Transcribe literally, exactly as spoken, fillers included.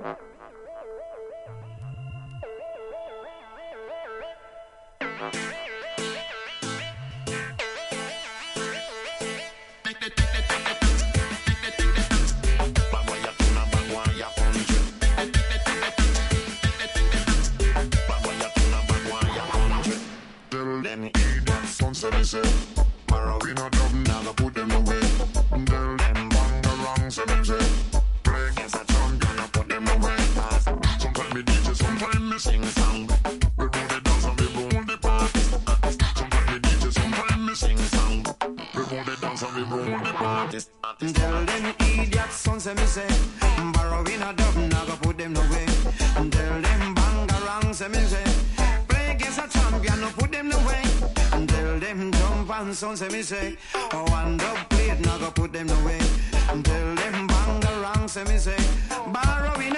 So me say, Marawina dub, naga put them away. Tell them bangarang, so me say, play against a champion, I put them away. Sometimes me D J, sometimes me sing a song. We roll the dance and we roll the party. Sometimes me D J, sometimes me sing a song. We roll the dance and we roll the party. Tell them idiots, son, say me say, Marawina dub, naga put them away. Tell them bangarang, say me say, play against a champion, I put them away. And tell them jump and son say me say, oh and dub plate, now go put them away. And tell them bang around say me say, borrow in